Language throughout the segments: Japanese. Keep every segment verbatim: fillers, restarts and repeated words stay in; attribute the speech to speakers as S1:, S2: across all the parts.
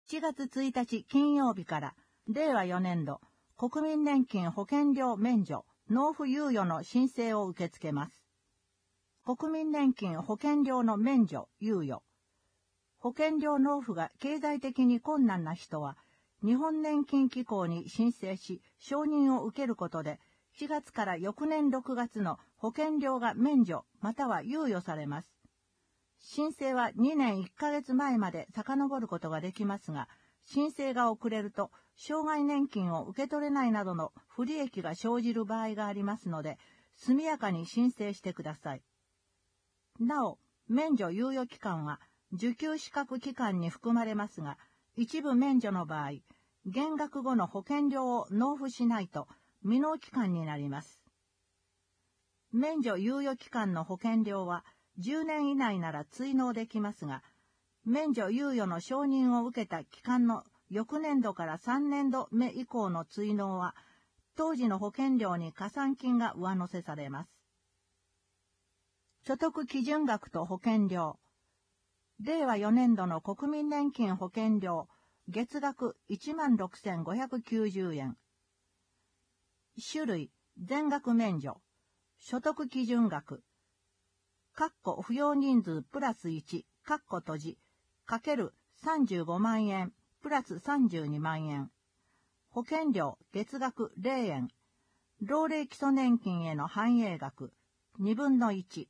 S1: しちがつついたち金曜日かられいわよねんど国民年金保険料免除納付猶予の申請を受け付けます。国民年金保険料の免除猶予。保険料納付が経済的に困難な人は日本年金機構に申請し承認を受けることでしがつから翌年ろくがつの保険料が免除または猶予されます。申請はにねんいっかげつまえまで遡ることができますが、申請が遅れると、障害年金を受け取れないなどの不利益が生じる場合がありますので、速やかに申請してください。なお、免除猶予期間は、受給資格期間に含まれますが、一部免除の場合、減額後の保険料を納付しないと、未納期間になります。免除猶予期間の保険料は、じゅうねん以内なら追納できますが、免除猶予の承認を受けた期間の翌年度からさんねんどめ以降の追納は、当時の保険料に加算金が上乗せされます。所得基準額と保険料。れいわよねんどの国民年金保険料、月額 いちまんろくせんごひゃくきゅうじゅうえん。種類、全額免除。所得基準額。括弧扶養人数プラスいち、括弧閉じ。かけるさんじゅうごまんえん、プラスさんじゅうにまんえん。保険料、月額れいえん。老齢基礎年金への反映額、にぶんのいち。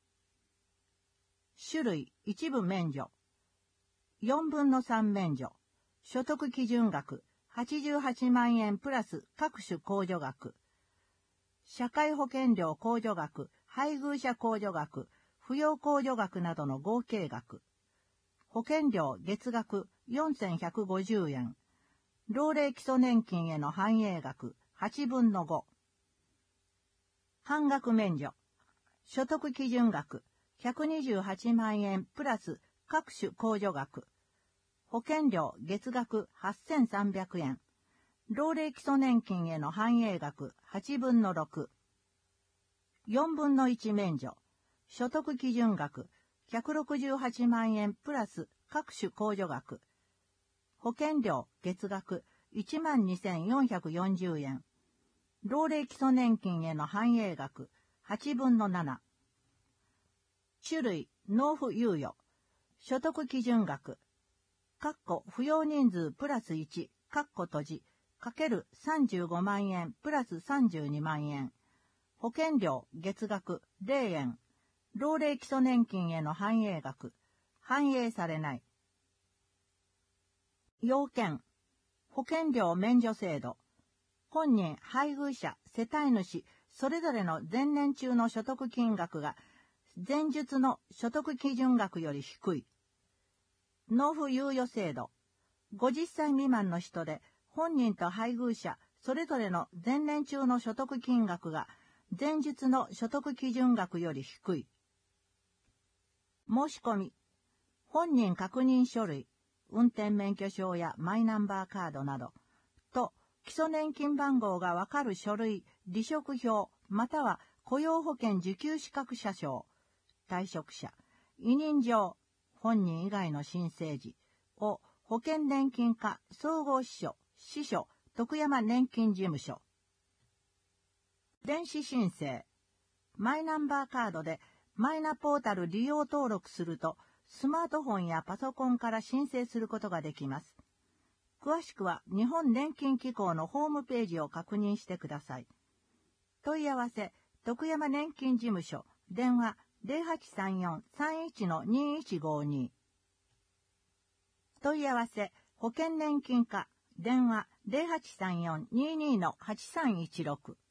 S1: 種類、一部免除。よんぶんのさん免除。所得基準額、はちじゅうはちまんえんプラス各種控除額。社会保険料控除額、配偶者控除額、扶養控除額などの合計額。保険料月額よんせんひゃくごじゅうえん。老齢基礎年金への反映額はちぶんのご。半額免除。所得基準額ひゃくにじゅうはちまんえんプラス各種控除額。保険料月額はっせんさんびゃくえん。老齢基礎年金への反映額はちぶんのろく。よんぶんのいち免除。所得基準額ひゃくろくじゅうはちまんえんプラス各種控除額。保険料月額 いちまんにせんよんひゃくよんじゅうえん。老齢基礎年金への反映額はちぶんのなな。種類納付猶予。所得基準額。括弧扶養人数プラスいち、括弧閉じ、かけるさんじゅうごまんえんプラスさんじゅうにまんえん。保険料月額れいえん。老齢基礎年金への反映額。反映されない。要件。保険料免除制度。本人、配偶者、世帯主、それぞれの前年中の所得金額が、前述の所得基準額より低い。納付猶予制度。ごじゅっさい未満の人で、本人と配偶者、それぞれの前年中の所得金額が、前述の所得基準額より低い。申し込み。本人確認書類、運転免許証やマイナンバーカードなど、と、基礎年金番号がわかる書類、離職票、または雇用保険受給資格者証、退職者、委任状、本人以外の申請時を保険年金課総合支所、支所、徳山年金事務所。電子申請。マイナンバーカードでマイナポータル利用登録すると、スマートフォンやパソコンから申請することができます。詳しくは日本年金機構のホームページを確認してください。問い合わせ、徳山年金事務所、電話 ゼロはちさんよん さんいち にいちごに。問い合わせ、保険年金課、電話 ゼロはちさんよん にいに はちさんいちろく。